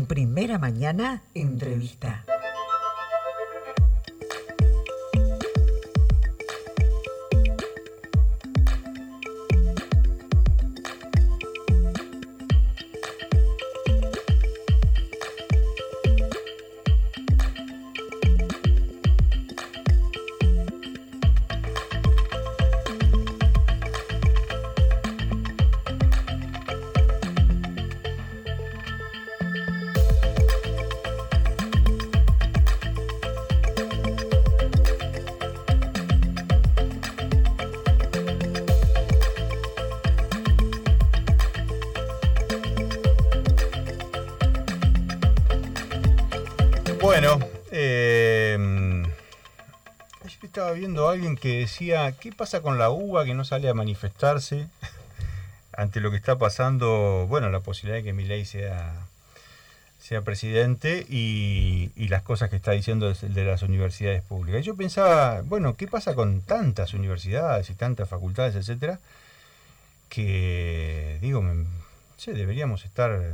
Primera Mañana Entrevista. Bueno, ayer estaba viendo a alguien que decía, ¿qué pasa con la UBA que no sale a manifestarse ante lo que está pasando? Bueno, la posibilidad de que Milei sea presidente y las cosas que está diciendo de las universidades públicas. Y yo pensaba, bueno, ¿qué pasa con tantas universidades y tantas facultades, etcétera? Que, digo, no sé, deberían estar,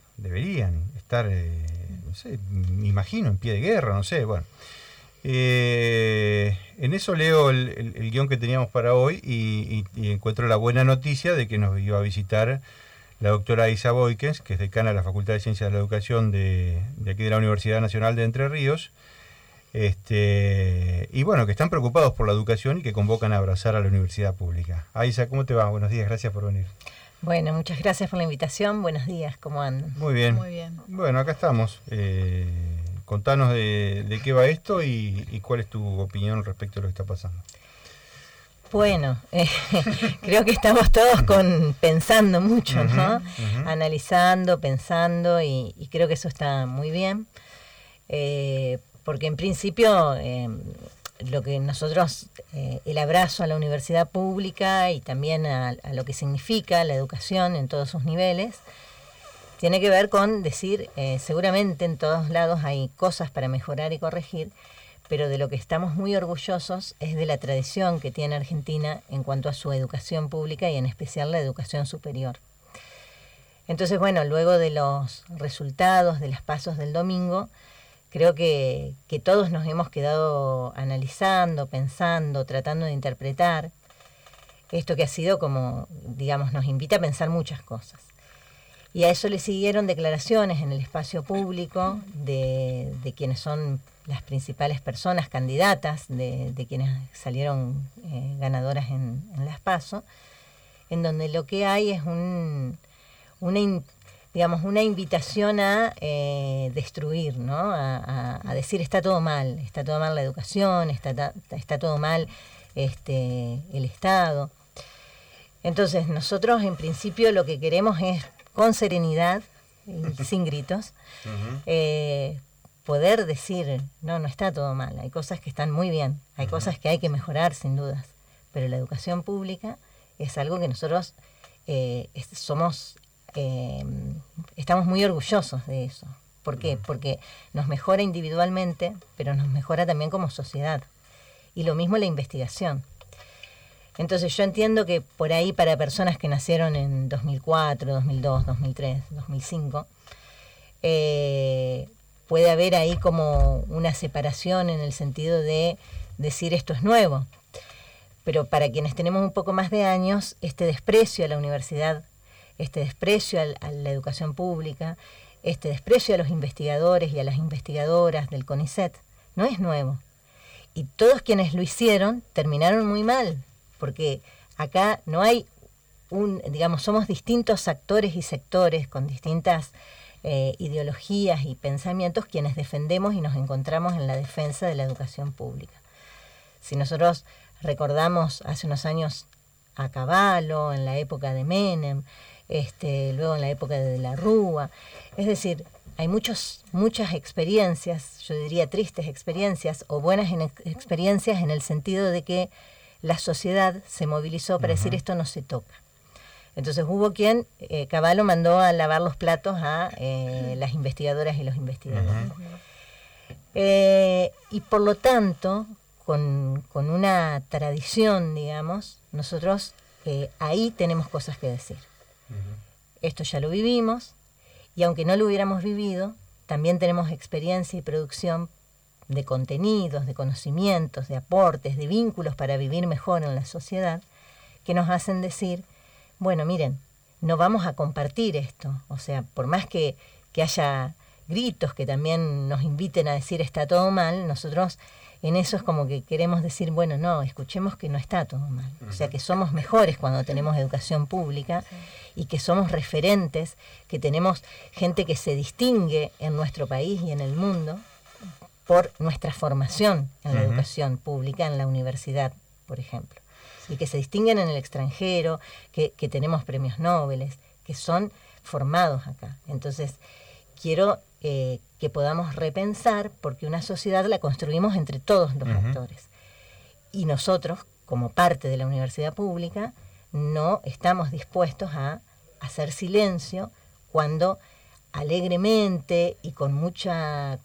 no sé, me imagino, en pie de guerra, no sé, bueno. En eso leo el guión que teníamos para hoy y encuentro la buena noticia de que nos iba a visitar la doctora Isa Boykens, que es decana de la Facultad de Ciencias de la Educación de aquí de la Universidad Nacional de Entre Ríos, y bueno, que están preocupados por la educación y que convocan a abrazar a la universidad pública. Isa, ¿cómo te va? Buenos días, gracias por venir. Bueno, muchas gracias por la invitación. Buenos días, ¿cómo andan? Muy bien. Muy bien. Bueno, acá estamos. Contanos de qué va esto y cuál es tu opinión respecto a lo que está pasando. Bueno, creo que estamos todos pensando mucho, ¿no? Analizando, pensando y creo que eso está muy bien. Porque en principio lo que nosotros, el abrazo a la universidad pública y también a lo que significa la educación en todos sus niveles, tiene que ver con decir, seguramente en todos lados hay cosas para mejorar y corregir, pero de lo que estamos muy orgullosos es de la tradición que tiene Argentina en cuanto a su educación pública y en especial la educación superior. Entonces, bueno, luego de los resultados de las PASO del domingo, creo que todos nos hemos quedado analizando, pensando, tratando de interpretar esto que ha sido como, digamos, nos invita a pensar muchas cosas. Y a eso le siguieron declaraciones en el espacio público de quienes son las principales personas candidatas, de quienes salieron ganadoras en las PASO, en donde lo que hay es una invitación a destruir, ¿no? A decir está todo mal la educación, está todo mal el Estado. Entonces nosotros en principio lo que queremos es con serenidad y sin gritos poder decir no está todo mal, hay cosas que están muy bien, hay cosas que hay que mejorar sin dudas, pero la educación pública es algo que nosotros estamos muy orgullosos de eso. ¿Por qué? Porque nos mejora individualmente, pero nos mejora también como sociedad. Y lo mismo la investigación. Entonces yo entiendo que por ahí para personas que nacieron en 2004, 2002, 2003, 2005, puede haber ahí como una separación en el sentido de decir esto es nuevo. Pero para quienes tenemos un poco más de años, este desprecio a la universidad, este desprecio a la educación pública, este desprecio a los investigadores y a las investigadoras del CONICET, no es nuevo. Y todos quienes lo hicieron terminaron muy mal, porque acá no hay somos distintos actores y sectores con distintas ideologías y pensamientos quienes defendemos y nos encontramos en la defensa de la educación pública. Si nosotros recordamos hace unos años a Cavallo, en la época de Menem, luego en la época de la Rúa, es decir, hay muchas experiencias, yo diría tristes experiencias o buenas experiencias en el sentido de que la sociedad se movilizó para decir esto no se toca. Entonces hubo quien, Cavallo mandó a lavar los platos a las investigadoras y los investigadores. Y por lo tanto, con una tradición, digamos, nosotros ahí tenemos cosas que decir. Esto ya lo vivimos, y aunque no lo hubiéramos vivido, también tenemos experiencia y producción de contenidos, de conocimientos, de aportes, de vínculos para vivir mejor en la sociedad, que nos hacen decir, bueno, miren, no vamos a compartir esto. O sea, por más que haya gritos que también nos inviten a decir está todo mal, nosotros en eso es como que queremos decir, bueno, no, escuchemos que no está todo mal. O sea, que somos mejores cuando tenemos educación pública y que somos referentes, que tenemos gente que se distingue en nuestro país y en el mundo por nuestra formación en la educación pública, en la universidad, por ejemplo. Y que se distinguen en el extranjero, que tenemos premios Nobel, que son formados acá. Entonces, quiero que podamos repensar, porque una sociedad la construimos entre todos los actores. Y nosotros, como parte de la universidad pública, no estamos dispuestos a hacer silencio cuando alegremente y con mucha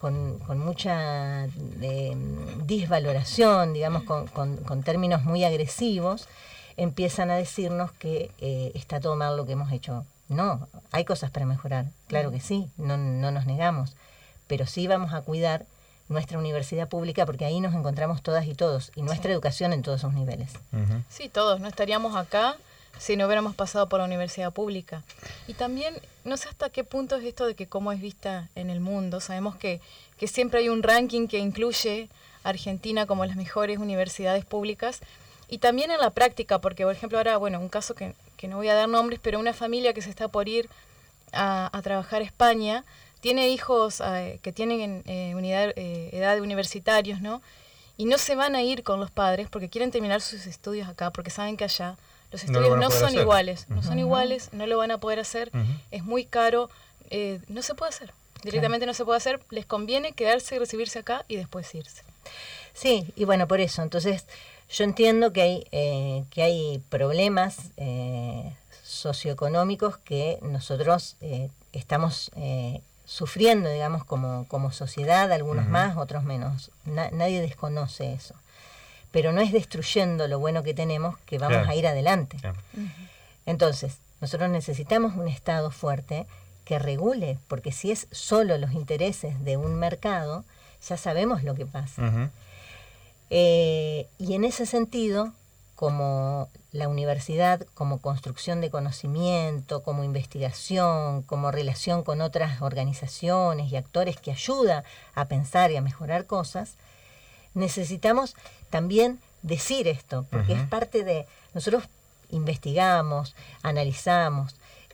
disvaloración, digamos, con términos muy agresivos, empiezan a decirnos que está todo mal lo que hemos hecho. No, hay cosas para mejorar, claro que sí, no nos negamos, pero sí vamos a cuidar nuestra universidad pública, porque ahí nos encontramos todas y todos, y nuestra educación en todos sus niveles. Sí, todos, no estaríamos acá si no hubiéramos pasado por la universidad pública. Y también, no sé hasta qué punto es esto de que cómo es vista en el mundo. Sabemos que siempre hay un ranking que incluye a Argentina como las mejores universidades públicas. Y también en la práctica, porque por ejemplo ahora, bueno, un caso que no voy a dar nombres, pero una familia que se está por ir a trabajar a España, tiene hijos que tienen edad de universitarios, ¿no? Y no se van a ir con los padres porque quieren terminar sus estudios acá, porque saben que allá los estudios no son iguales, no lo van a poder hacer, es muy caro, no se puede hacer, directamente no se puede hacer, les conviene quedarse y recibirse acá y después irse. Sí, y bueno, por eso, entonces yo entiendo que hay problemas socioeconómicos que nosotros estamos sufriendo, digamos, como sociedad, algunos más, otros menos. Nadie desconoce eso. Pero no es destruyendo lo bueno que tenemos que vamos a ir adelante. Entonces, nosotros necesitamos un Estado fuerte que regule, porque si es solo los intereses de un mercado, ya sabemos lo que pasa. Y en ese sentido, como la universidad, como construcción de conocimiento, como investigación, como relación con otras organizaciones y actores que ayuda a pensar y a mejorar cosas, necesitamos también decir esto, porque es parte de... Nosotros investigamos, analizamos,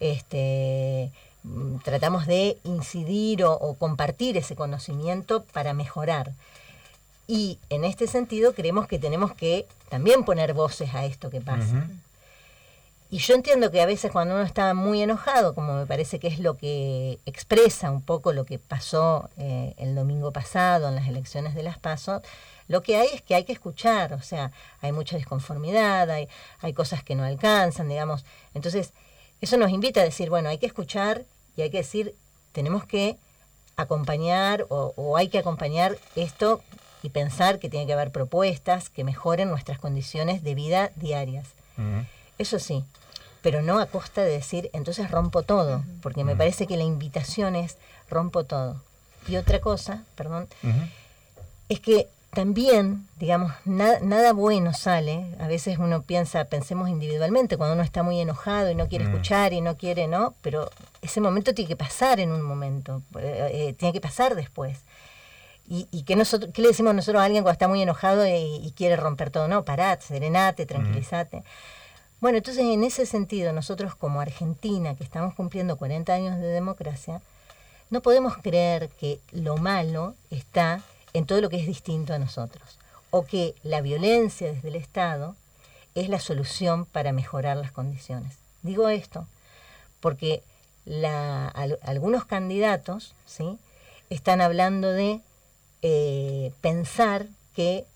tratamos de incidir o compartir ese conocimiento para mejorar. Y en este sentido creemos que tenemos que también poner voces a esto que pasa. Y yo entiendo que a veces cuando uno está muy enojado, como me parece que es lo que expresa un poco lo que pasó el domingo pasado en las elecciones de las PASO, lo que hay es que hay que escuchar, o sea, hay mucha disconformidad, hay cosas que no alcanzan, digamos. Entonces, eso nos invita a decir, bueno, hay que escuchar y hay que decir, tenemos que acompañar o hay que acompañar esto y pensar que tiene que haber propuestas que mejoren nuestras condiciones de vida diarias. Eso sí, pero no a costa de decir, entonces rompo todo, porque me parece que la invitación es rompo todo. Y otra cosa, perdón, es que también, digamos, nada bueno sale. A veces uno pensemos individualmente, cuando uno está muy enojado y no quiere escuchar y no quiere, ¿no? Pero ese momento tiene que pasar en un momento, tiene que pasar después. ¿Y qué le decimos nosotros a alguien cuando está muy enojado y quiere romper todo? No, pará, serenate, tranquilízate. Bueno, entonces en ese sentido, nosotros como Argentina, que estamos cumpliendo 40 años de democracia, no podemos creer que lo malo está en todo lo que es distinto a nosotros, o que la violencia desde el Estado es la solución para mejorar las condiciones. Digo esto porque algunos candidatos, ¿sí?, están hablando de pensar que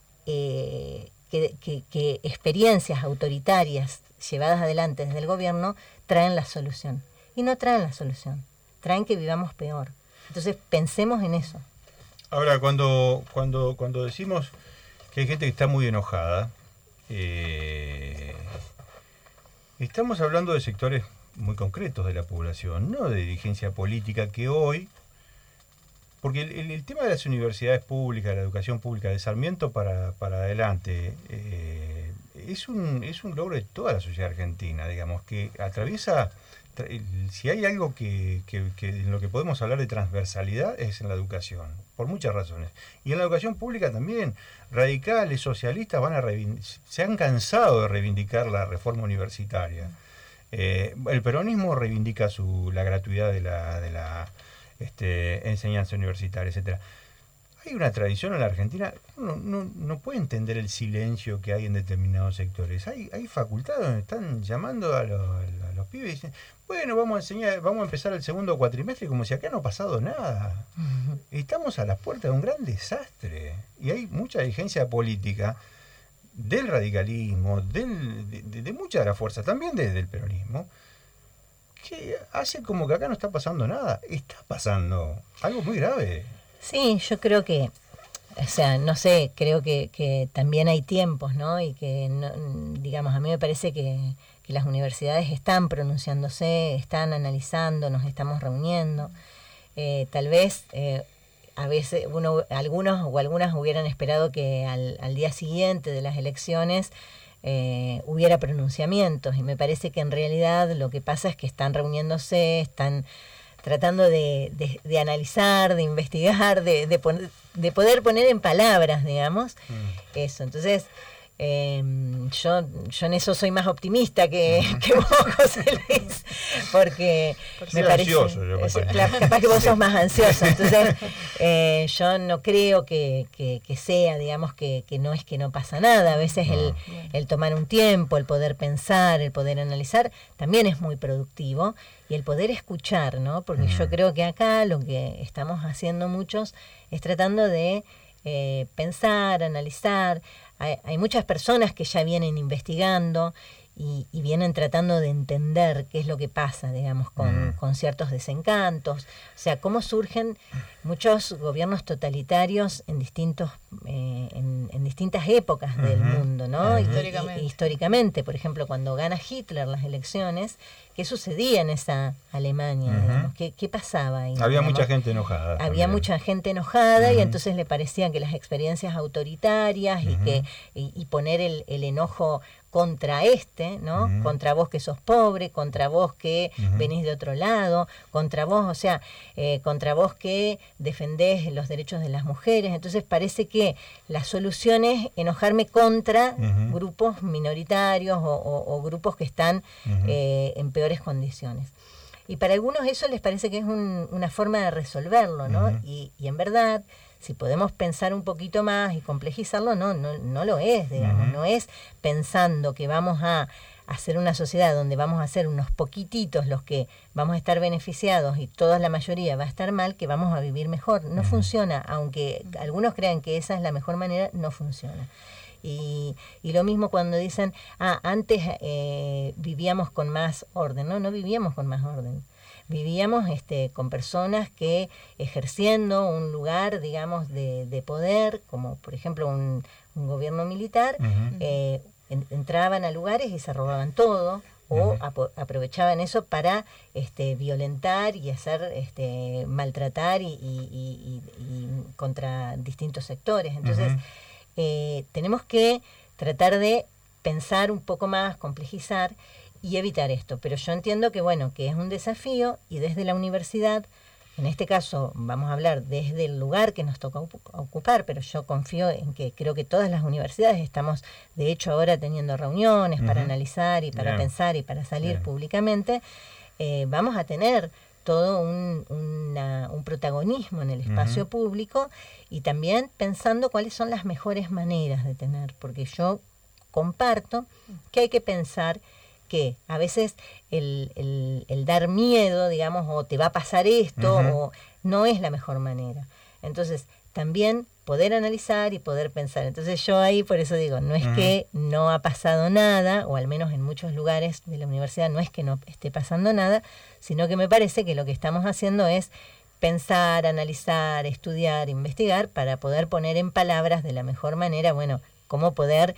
experiencias autoritarias llevadas adelante desde el gobierno traen la solución. Y no traen la solución, traen que vivamos peor. Entonces pensemos en eso. Ahora, cuando decimos que hay gente que está muy enojada, estamos hablando de sectores muy concretos de la población, no de dirigencia política que hoy porque el tema de las universidades públicas, la educación pública de Sarmiento para adelante, es un logro de toda la sociedad argentina, digamos, que atraviesa, si hay algo que en lo que podemos hablar de transversalidad es en la educación, por muchas razones. Y en la educación pública también, radicales, socialistas se han cansado de reivindicar la reforma universitaria. El peronismo reivindica la gratuidad de la enseñanza universitaria, etcétera. Hay una tradición en la Argentina, uno no puede entender el silencio que hay en determinados sectores. Hay facultades donde están llamando a los pibes y dicen, bueno, vamos a empezar el segundo cuatrimestre como si acá no ha pasado nada. Estamos a las puertas de un gran desastre. Y hay mucha dirigencia política del radicalismo, de muchas de las fuerzas, también desde el peronismo, que hace como que acá no está pasando nada. Está pasando algo muy grave. Sí, yo creo que, o sea, no sé, creo que también hay tiempos, ¿no? Y que, digamos, a mí me parece que las universidades están pronunciándose, están analizando, nos estamos reuniendo. Tal vez a veces algunos o algunas hubieran esperado que al día siguiente de las elecciones hubiera pronunciamientos, y me parece que en realidad lo que pasa es que están reuniéndose, están tratando de analizar, de investigar, de poder poner en palabras, digamos, eso. Entonces, yo en eso soy más optimista que vos, José Luis, porque me parece, capaz que vos sos más ansioso. Entonces, yo no creo que sea, digamos, que no es que no pasa nada. A veces el tomar un tiempo, el poder pensar, el poder analizar, también es muy productivo. Y el poder escuchar, ¿no? Porque yo creo que acá lo que estamos haciendo muchos es tratando de pensar, analizar. Hay muchas personas que ya vienen investigando y vienen tratando de entender qué es lo que pasa, digamos, con ciertos desencantos. O sea, cómo surgen muchos gobiernos totalitarios en distintas épocas del mundo, ¿no? Históricamente, por ejemplo, cuando gana Hitler las elecciones, ¿qué sucedía en esa Alemania? Digamos? ¿Qué pasaba ahí? Había mucha gente enojada. Había mucha gente enojada y entonces le parecían que las experiencias autoritarias y poner el enojo contra ¿no? Contra vos que sos pobre, contra vos que venís de otro lado, contra vos, o sea, contra vos que defendés los derechos de las mujeres. Entonces parece que la solución es enojarme contra grupos minoritarios o grupos que están en peores condiciones. Y para algunos eso les parece que es una forma de resolverlo, ¿no? Y en verdad, si podemos pensar un poquito más y complejizarlo, no lo es, digamos. No es pensando que vamos a hacer una sociedad donde vamos a ser unos poquititos los que vamos a estar beneficiados y toda la mayoría va a estar mal, que vamos a vivir mejor. No funciona, aunque algunos crean que esa es la mejor manera, no funciona. Y lo mismo cuando dicen, antes vivíamos con más orden. No vivíamos con más orden. Vivíamos con personas que ejerciendo un lugar, digamos, de poder, como por ejemplo un gobierno militar, entraban a lugares y se robaban todo, o aprovechaban eso para violentar y hacer maltratar y contra distintos sectores. Entonces, tenemos que tratar de pensar un poco más, complejizar y evitar esto. Pero yo entiendo que, bueno, que es un desafío, y desde la universidad, en este caso vamos a hablar desde el lugar que nos toca ocupar, pero yo confío en que creo que todas las universidades estamos, de hecho, ahora teniendo reuniones para analizar y para pensar y para salir públicamente, vamos a tener todo un protagonismo en el espacio público, y también pensando cuáles son las mejores maneras de tener, porque yo comparto que hay que pensar que a veces el dar miedo, digamos, o te va a pasar esto, o no es la mejor manera. Entonces, también poder analizar y poder pensar. Entonces yo ahí, por eso digo, no es que no ha pasado nada, o al menos en muchos lugares de la universidad no es que no esté pasando nada, sino que me parece que lo que estamos haciendo es pensar, analizar, estudiar, investigar, para poder poner en palabras de la mejor manera, bueno, cómo poder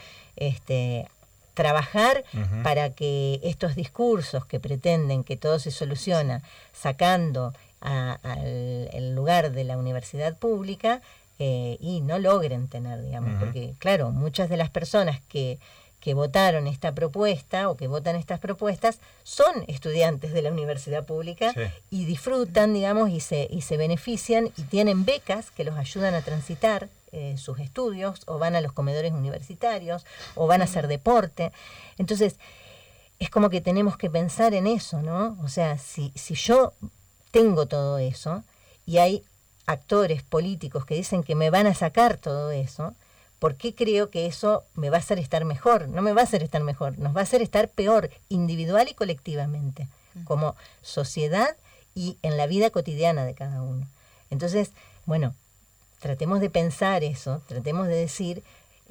trabajar para que estos discursos que pretenden que todo se soluciona sacando el lugar de la universidad pública y no logren tener, digamos, porque claro, muchas de las personas que votaron esta propuesta o que votan estas propuestas son estudiantes de la universidad pública y disfrutan, digamos, y se benefician y tienen becas que los ayudan a transitar sus estudios, o van a los comedores universitarios, o van a hacer deporte. Entonces, es como que tenemos que pensar en eso, ¿no? O sea, si yo tengo todo eso y hay actores políticos que dicen que me van a sacar todo eso, ¿por qué creo que eso me va a hacer estar mejor? No me va a hacer estar mejor, nos va a hacer estar peor, individual y colectivamente, como sociedad y en la vida cotidiana de cada uno. Entonces, bueno, tratemos de pensar eso, tratemos de decir,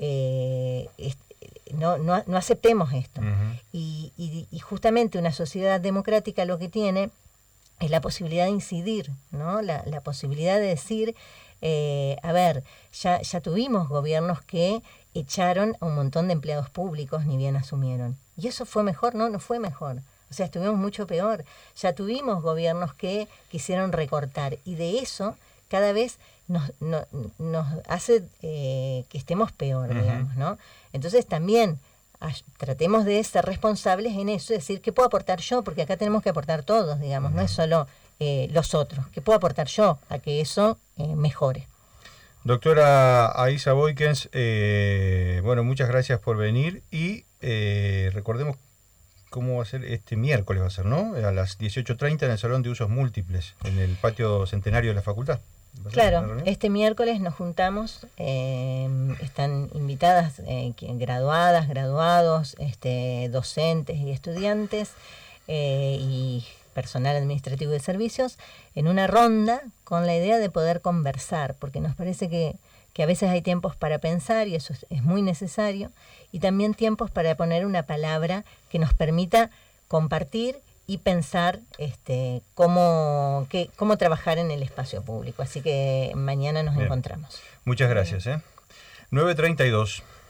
no aceptemos esto. Y justamente una sociedad democrática lo que tiene es la posibilidad de incidir, ¿no? La posibilidad de decir, a ver, ya tuvimos gobiernos que echaron a un montón de empleados públicos, ni bien asumieron. ¿Y eso fue mejor? No fue mejor. O sea, estuvimos mucho peor. Ya tuvimos gobiernos que quisieron recortar, y de eso cada vez nos hace que estemos peor, digamos, ¿no? Entonces también tratemos de ser responsables en eso, es decir, ¿qué puedo aportar yo? Porque acá tenemos que aportar todos, digamos, no es solo los otros. ¿Qué puedo aportar yo a que eso mejore? Doctora Aisa Boykens, bueno, muchas gracias por venir y recordemos cómo va a ser este miércoles, va a ser, ¿no? A las 18:30 en el Salón de Usos Múltiples, en el patio centenario de la facultad. Claro, este miércoles nos juntamos, están invitadas graduadas, graduados, docentes y estudiantes y personal administrativo de servicios en una ronda con la idea de poder conversar, porque nos parece que a veces hay tiempos para pensar y eso es muy necesario, y también tiempos para poner una palabra que nos permita compartir y pensar cómo trabajar en el espacio público. Así que mañana nos encontramos. Muchas gracias. 9:32.